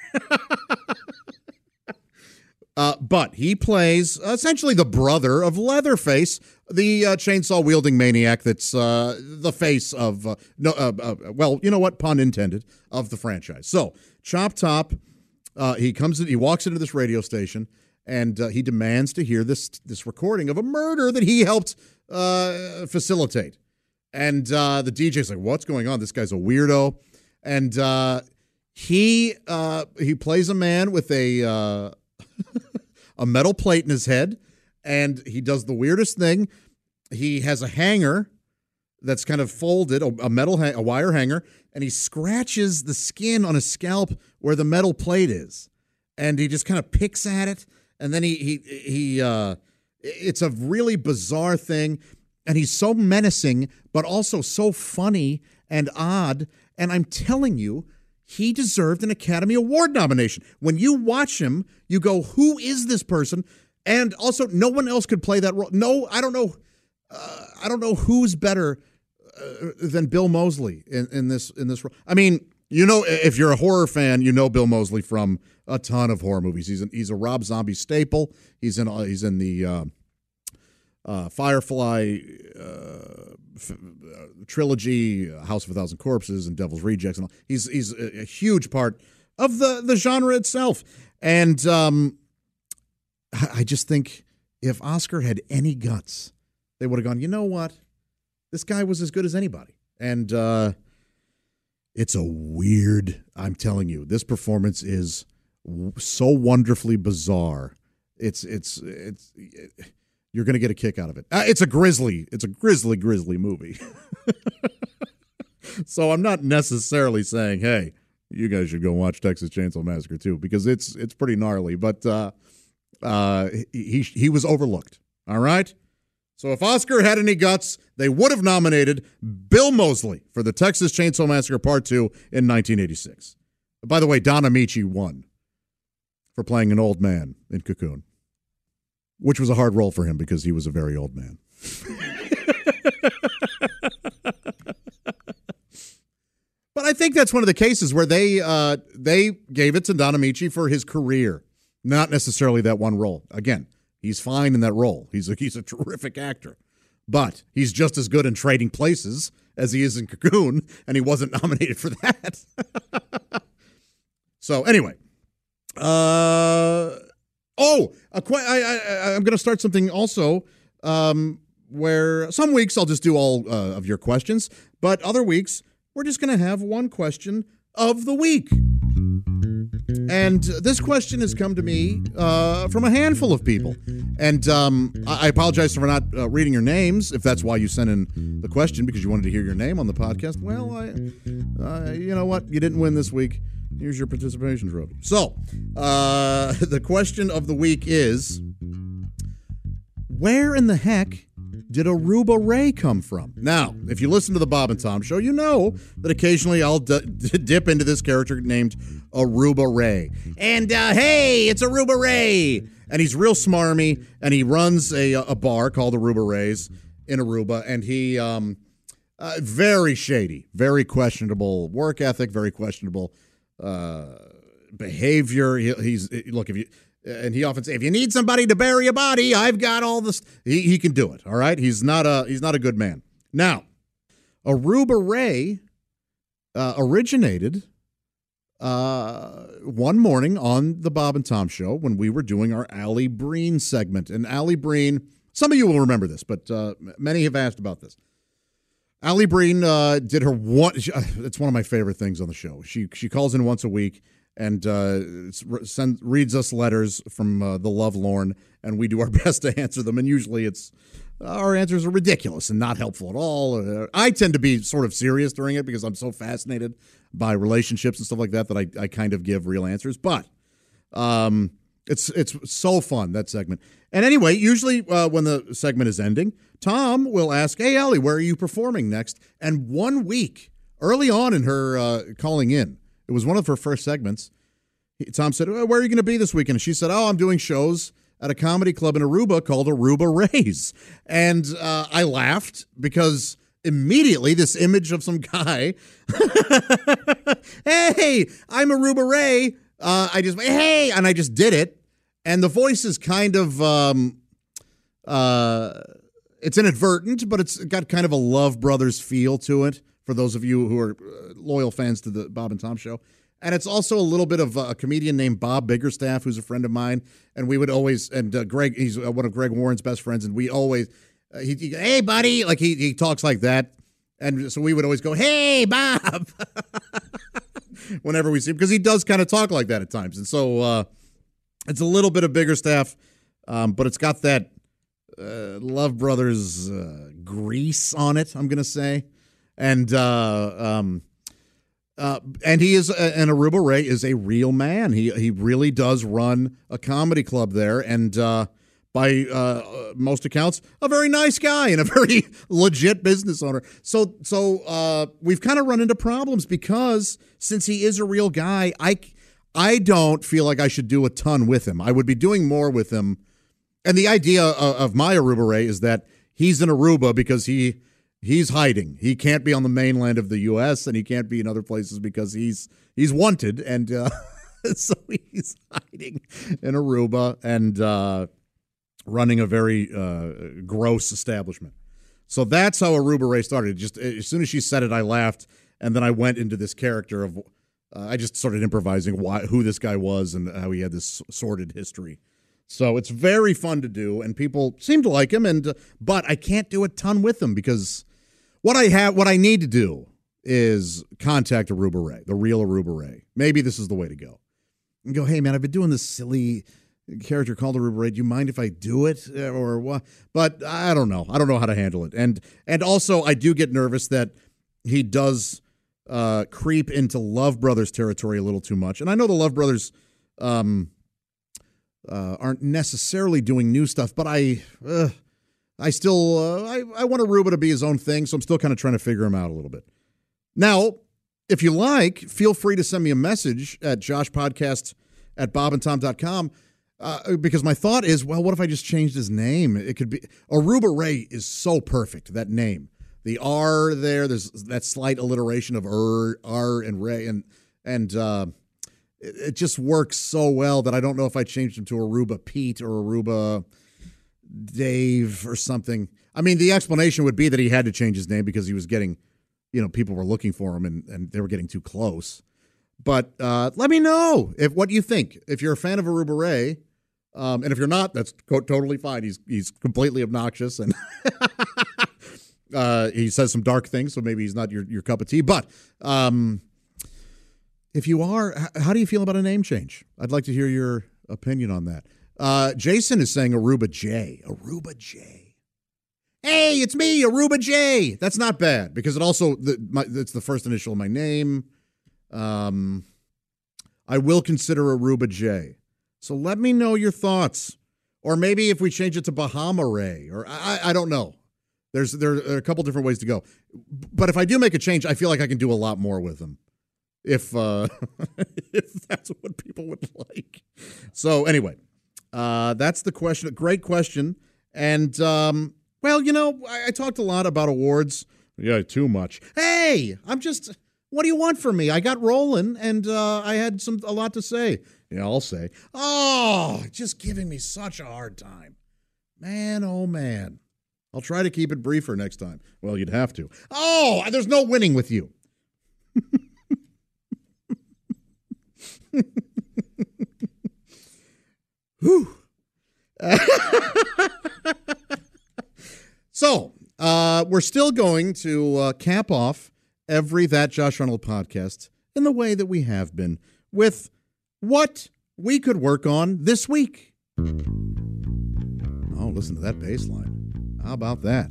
uh, but he plays essentially the brother of Leatherface, the uh, chainsaw-wielding maniac that's uh, the face of, uh, no, uh, uh, well, you know what, pun intended, of the franchise. So, Chop Top, uh, he comes in, he walks into this radio station, and uh, he demands to hear this, this recording of a murder that he helped uh, facilitate. And uh, the D J's like, what's going on? This guy's a weirdo. And uh, he uh, he plays a man with a uh, a metal plate in his head, and he does the weirdest thing. He has a hanger that's kind of folded, a metal ha- a wire hanger, and he scratches the skin on his scalp where the metal plate is, and he just kind of picks at it, and then he he he. Uh, it's a really bizarre thing. And he's so menacing, but also so funny and odd. And I'm telling you, he deserved an Academy Award nomination. When you watch him, you go, who is this person? And also, no one else could play that role. No, I don't know. Uh, I don't know who's better uh, than Bill Moseley in, in this in this role. I mean, you know, if you're a horror fan, you know Bill Moseley from a ton of horror movies. He's an, he's a Rob Zombie staple. He's in he's in the. Uh, Uh, Firefly uh, f- uh, trilogy, House of a Thousand Corpses, and Devil's Rejects, and all. He's he's a, a huge part of the the genre itself. And um, I just think if Oscar had any guts, they would have gone, you know what, this guy was as good as anybody. And uh, it's a weird. I'm telling you, this performance is w- so wonderfully bizarre. It's it's it's. It, You're going to get a kick out of it. Uh, it's a grisly, it's a grisly, grisly movie. So I'm not necessarily saying, hey, you guys should go watch Texas Chainsaw Massacre two, because it's it's pretty gnarly. But uh, uh, he he was overlooked. All right. So if Oscar had any guts, they would have nominated Bill Moseley for the Texas Chainsaw Massacre Part two in nineteen eighty-six. By the way, Don Ameche won for playing an old man in Cocoon, which was a hard role for him because he was a very old man. But I think that's one of the cases where they uh, they gave it to Don Ameche for his career, not necessarily that one role. Again, he's fine in that role. He's a, he's a terrific actor. But he's just as good in Trading Places as he is in Cocoon, and he wasn't nominated for that. So anyway, uh... Oh, a qu- I, I, I'm going to start something also um, where some weeks I'll just do all uh, of your questions, but other weeks we're just going to have one question of the week. And this question has come to me uh, from a handful of people. And um, I apologize for not uh, reading your names, if that's why you sent in the question, because you wanted to hear your name on the podcast. Well, I, uh, you know what? You didn't win this week. Here's your participation trophy. So, uh, the question of the week is, where in the heck did Aruba Ray come from? Now, if you listen to the Bob and Tom show, you know that occasionally I'll d- d- dip into this character named Aruba Ray. And, uh, hey, it's Aruba Ray. And he's real smarmy, and he runs a, a bar called Aruba Ray's in Aruba, and he, um, uh, very shady, very questionable work ethic, very questionable uh, behavior. He, he's, look, if you, and he often say, if you need somebody to bury a body, I've got all this. He, he can do it. All right. He's not a, he's not a good man. Now, Aruba Ray uh, originated uh, one morning on the Bob and Tom Show when we were doing our Allie Breen segment. And Allie Breen, some of you will remember this, but uh, many have asked about this. Allie Breen uh, did her one. It's one of my favorite things on the show. She she calls in once a week and uh, send, reads us letters from uh, the lovelorn, and we do our best to answer them. And usually, it's our answers are ridiculous and not helpful at all. Uh, I tend to be sort of serious during it because I'm so fascinated by relationships and stuff like that that I, I kind of give real answers. But um, it's it's so fun, that segment. And anyway, usually uh, when the segment is ending, Tom will ask, hey, Allie, where are you performing next? And one week, early on in her uh, calling in, it was one of her first segments, Tom said, oh, where are you going to be this weekend? And she said, oh, I'm doing shows at a comedy club in Aruba called Aruba Rays. And uh, I laughed because immediately this image of some guy, hey, I'm Aruba Ray. Uh, I just, hey, and I just did it. And the voice is kind of, um, uh, it's inadvertent, but it's got kind of a Love Brothers feel to it for those of you who are loyal fans to the Bob and Tom Show. And it's also a little bit of a comedian named Bob Biggerstaff, who's a friend of mine. And we would always, and uh, Greg, he's one of Greg Warren's best friends. And we always, uh, he, he, hey, buddy, like he, he talks like that. And so we would always go, hey, Bob, whenever we see him, because he does kind of talk like that at times. And so, uh, it's a little bit of Biggerstaff, um, but it's got that uh, Love Brothers uh, grease on it, I'm going to say. And uh, um, uh, and he is, uh, and Aruba Ray is a real man. He he really does run a comedy club there, and uh, by uh, most accounts, a very nice guy and a very legit business owner. So so uh, we've kind of run into problems because since he is a real guy, I. I don't feel like I should do a ton with him. I would be doing more with him. And the idea of, of my Aruba Ray is that he's in Aruba because he he's hiding. He can't be on the mainland of the U S and he can't be in other places because he's he's wanted. And uh, so he's hiding in Aruba and uh, running a very uh, gross establishment. So that's how Aruba Ray started. Just as soon as she said it, I laughed. And then I went into this character of... Uh, I just started improvising why, who this guy was and how he had this sordid history. So it's very fun to do, and people seem to like him. And uh, but I can't do a ton with him because what I have, what I need to do is contact Aruba Ray, the real Aruba Ray. Maybe this is the way to go. And go, hey man, I've been doing this silly character called Aruba Ray. Do you mind if I do it or what? But I don't know. I don't know how to handle it. And and also I do get nervous that he does. Uh, creep into Love Brothers territory a little too much. And I know the Love Brothers um, uh, aren't necessarily doing new stuff, but I uh, I still, uh, I, I want Aruba to be his own thing, so I'm still kind of trying to figure him out a little bit. Now, if you like, feel free to send me a message at joshpodcast at bob and tom dot com uh, because my thought is, well, what if I just changed his name? It could be, Aruba Ray is so perfect, that name. The R there, there's that slight alliteration of er, R and Ray, and and uh, it, it just works so well that I don't know if I changed him to Aruba Pete or Aruba Dave or something. I mean, the explanation would be that he had to change his name because he was getting, you know, people were looking for him and, and they were getting too close. But uh, let me know if what you think. If you're a fan of Aruba Ray, um, and if you're not, that's co- totally fine. He's he's completely obnoxious and. Uh, he says some dark things, so maybe he's not your, your cup of tea. But um, if you are, h- how do you feel about a name change? I'd like to hear your opinion on that. Uh, Jason is saying Aruba J. Aruba J. Hey, it's me, Aruba J. That's not bad because it also the, my, it's the first initial of my name. Um, I will consider Aruba J. So let me know your thoughts, or maybe if we change it to Bahama Ray, or I, I don't know. There's there are a couple different ways to go, but if I do make a change, I feel like I can do a lot more with them, if uh, if that's what people would like. So anyway, uh, that's the question. Great question, and um, well, you know, I, I talked a lot about awards. Yeah, too much. Hey, I'm just. What do you want from me? I got rolling, and uh, I had some a lot to say. Yeah, I'll say. Oh, just giving me such a hard time, man. Oh man. I'll try to keep it briefer next time. Well, you'd have to. Oh, there's no winning with you. Whew. So, uh, we're still going to uh, cap off every That Josh Arnold podcast in the way that we have been with what we could work on this week. Oh, listen to that bass line. How about that?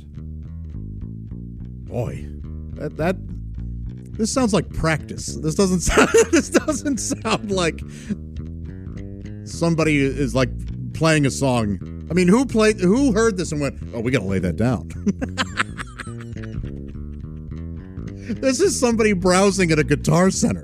Boy, that that this sounds like practice. This doesn't sound, this doesn't sound like somebody is like playing a song. I mean, who played? Who heard this and went, "Oh, we got to lay that down." This is somebody browsing at a Guitar Center.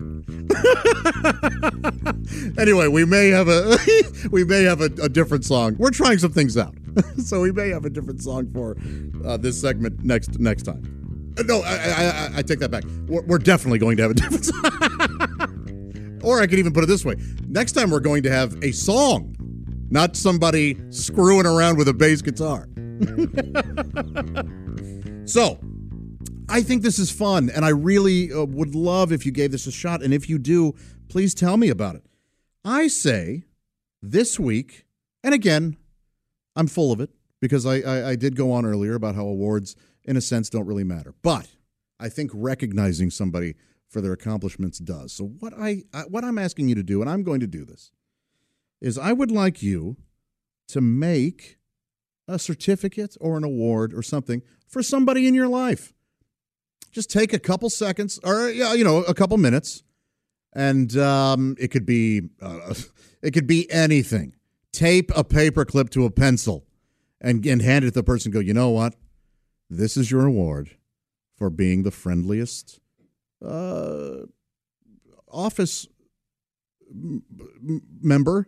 Anyway, we may have a we may have a, a different song. We're trying some things out, so we may have a different song for uh, this segment next next time. Uh, no, I, I, I take that back. We're, we're definitely going to have a different song. Or I could even put it this way: next time we're going to have a song, not somebody screwing around with a bass guitar. So, I think this is fun, and I really uh, would love if you gave this a shot. And if you do, please tell me about it. I say this week, and again, I'm full of it because I, I, I did go on earlier about how awards, in a sense, don't really matter. But I think recognizing somebody for their accomplishments does. So what I, I what I'm asking you to do, and I'm going to do this, is I would like you to make a certificate or an award or something for somebody in your life. Just take a couple seconds or, you know, a couple minutes, and um, it could be uh, it could be anything. Tape a paper clip to a pencil and, and hand it to the person and go, you know what? This is your award for being the friendliest uh, office m- m- member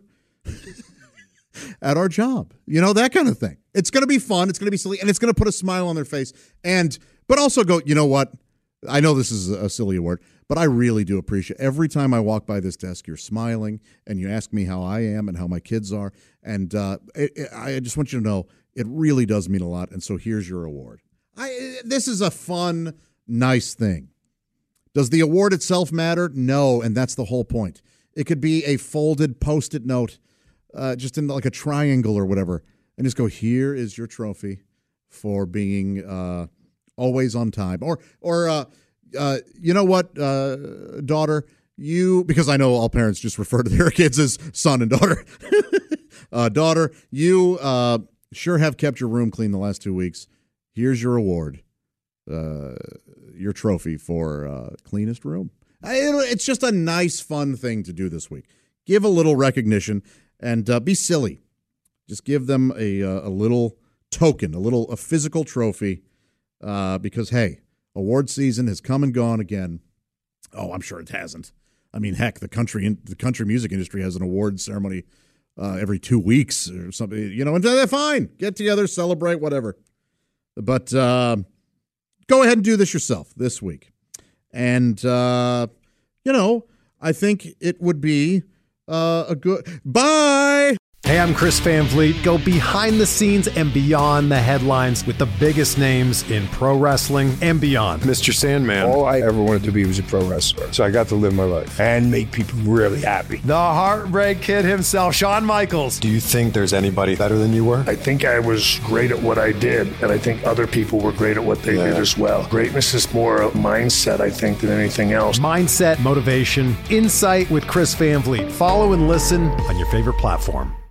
at our job. You know, that kind of thing. It's going to be fun. It's going to be silly, and it's going to put a smile on their face. And but also go, you know what? I know this is a silly award, but I really do appreciate every time I walk by this desk, you're smiling and you ask me how I am and how my kids are. And uh, it, it, I just want you to know it really does mean a lot. And so here's your award. I, this is a fun, nice thing. Does the award itself matter? No, and that's the whole point. It could be a folded Post-it note, uh, just in like a triangle or whatever, and just go, here is your trophy for being uh, always on time. Or, or uh, uh, you know what, uh, daughter, you, because I know all parents just refer to their kids as son and daughter. uh, daughter, you uh, sure have kept your room clean the last two weeks. Here's your award, uh, your trophy for uh, cleanest room. I, it's just a nice, fun thing to do this week. Give a little recognition and uh, be silly. Just give them a a little token, a little a physical trophy, uh, because hey, award season has come and gone again. Oh, I'm sure it hasn't. I mean, heck, the country the country music industry has an award ceremony uh, every two weeks or something. You know, and they're fine. Get together, celebrate, whatever. But uh, go ahead and do this yourself this week. And, uh, you know, I think it would be uh, a good... Bye! Hey, I'm Chris Van Vliet. Go behind the scenes and beyond the headlines with the biggest names in pro wrestling and beyond. Mister Sandman. All I ever wanted to be was a pro wrestler. So I got to live my life and make people really happy. The Heartbreak Kid himself, Shawn Michaels. Do you think there's anybody better than you were? I think I was great at what I did, and I think other people were great at what they yeah. did as well. Greatness is more a mindset, I think, than anything else. Mindset, motivation, insight with Chris Van Vliet. Follow and listen on your favorite platform.